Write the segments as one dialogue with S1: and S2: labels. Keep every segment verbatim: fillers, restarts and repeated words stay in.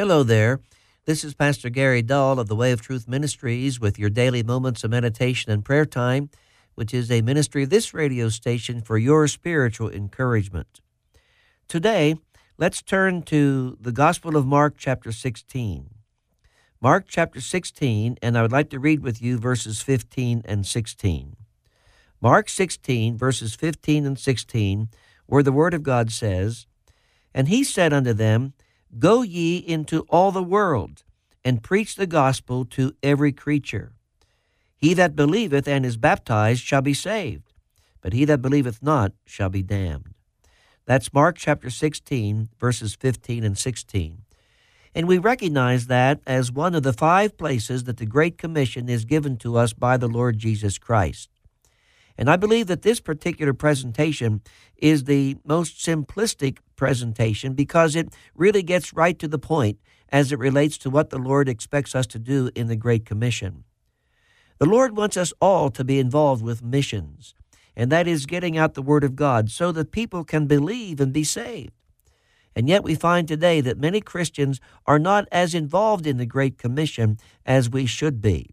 S1: Hello there. This is Pastor Gary Dahl of the Way of Truth Ministries with your daily moments of meditation and prayer time, which is a ministry of this radio station for your spiritual encouragement. Today, let's turn to the Gospel of Mark chapter sixteen. Mark chapter sixteen, and I would like to read with you verses fifteen and sixteen. Mark sixteen, verses fifteen and sixteen, where the Word of God says, "And he said unto them, Go ye into all the world, and preach the gospel to every creature. He that believeth and is baptized shall be saved, but he that believeth not shall be damned." That's Mark chapter sixteen, verses fifteen and sixteen. And we recognize that as one of the five places that the Great Commission is given to us by the Lord Jesus Christ. And I believe that this particular presentation is the most simplistic presentation because it really gets right to the point as it relates to what the Lord expects us to do in the Great Commission. The Lord wants us all to be involved with missions, and that is getting out the Word of God so that people can believe and be saved. And yet we find today that many Christians are not as involved in the Great Commission as we should be.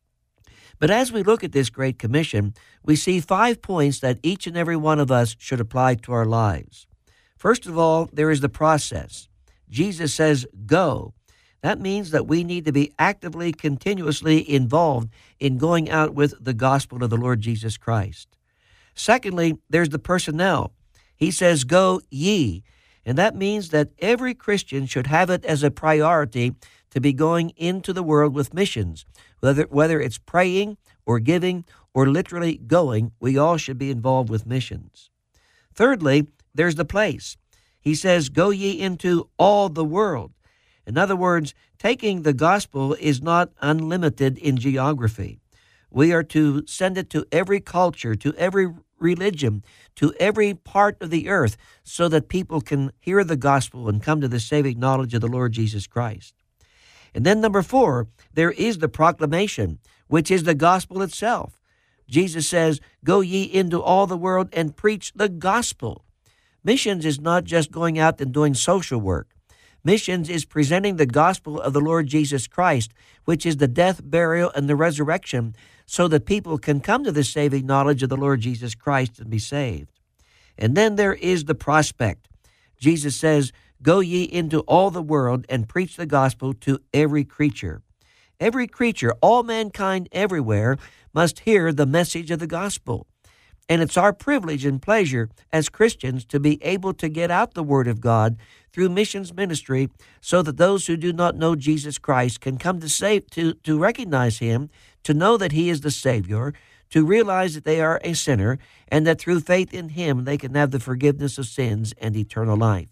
S1: But as we look at this Great Commission, we see five points that each and every one of us should apply to our lives. First of all, there is the process. Jesus says, go. That means that we need to be actively, continuously involved in going out with the gospel of the Lord Jesus Christ. Secondly, there's the personnel. He says, go ye. And that means that every Christian should have it as a priority to be going into the world with missions. Whether, whether it's praying or giving or literally going, we all should be involved with missions. Thirdly, there's the place. He says, go ye into all the world. In other words, taking the gospel is not unlimited in geography. We are to send it to every culture, to every religion, to every part of the earth, so that people can hear the gospel and come to the saving knowledge of the Lord Jesus Christ. And then number four, there is the proclamation, which is the gospel itself. Jesus says, go ye into all the world and preach the gospel. Missions is not just going out and doing social work. Missions is presenting the gospel of the Lord Jesus Christ, which is the death, burial, and the resurrection, so that people can come to the saving knowledge of the Lord Jesus Christ and be saved. And then there is the prospect. Jesus says, go ye into all the world and preach the gospel to every creature. Every creature, all mankind everywhere, must hear the message of the gospel. And it's our privilege and pleasure as Christians to be able to get out the Word of God through missions ministry so that those who do not know Jesus Christ can come to save, to, to recognize Him, to know that He is the Savior, to realize that they are a sinner, and that through faith in Him they can have the forgiveness of sins and eternal life.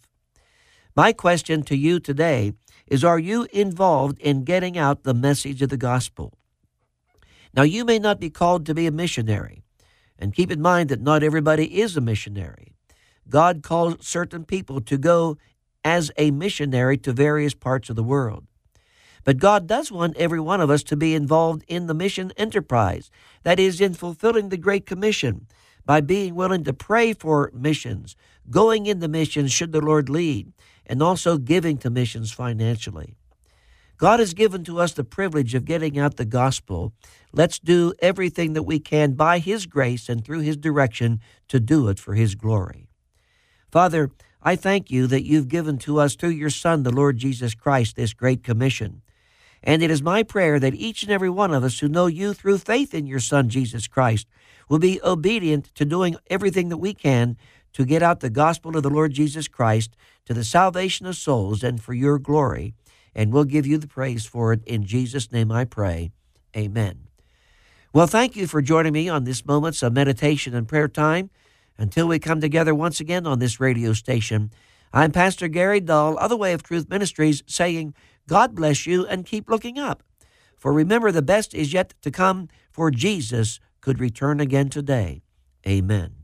S1: My question to you today is, are you involved in getting out the message of the gospel? Now, you may not be called to be a missionary, and keep in mind that not everybody is a missionary. God calls certain people to go as a missionary to various parts of the world. But God does want every one of us to be involved in the mission enterprise, that is, in fulfilling the Great Commission, by being willing to pray for missions, going into missions should the Lord lead, and also giving to missions financially. God has given to us the privilege of getting out the gospel. Let's do everything that we can by His grace and through His direction to do it for His glory. Father, I thank You that You've given to us through Your Son, the Lord Jesus Christ, this great commission. And it is my prayer that each and every one of us who know You through faith in Your Son, Jesus Christ, will be obedient to doing everything that we can to get out the gospel of the Lord Jesus Christ to the salvation of souls and for Your glory. And we'll give You the praise for it. In Jesus' name I pray. Amen. Well, thank you for joining me on this Moments of Meditation and Prayer Time. Until we come together once again on this radio station, I'm Pastor Gary Dahl of the Way of Truth Ministries saying, God bless you and keep looking up. For remember, the best is yet to come, for Jesus could return again today. Amen.